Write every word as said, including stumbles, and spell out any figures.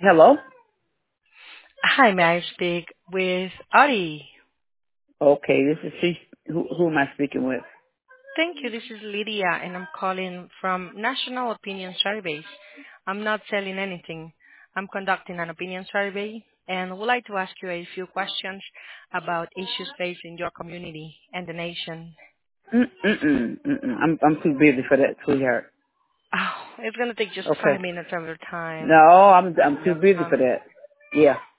Hello? Hi, may I speak with Ari? Okay, this is she. Who, who am I speaking with? Thank you. This is Lydia, and I'm calling from National Opinion Surveys. I'm not selling anything. I'm conducting an opinion survey and would like to ask you a few questions about issues facing your community and the nation. Mm-mm, mm-mm. I'm I'm too busy for that, sweetheart. Oh, it's going to take just Okay. five minutes of your No, time. I'm I'm too No busy for promise. that. Yeah.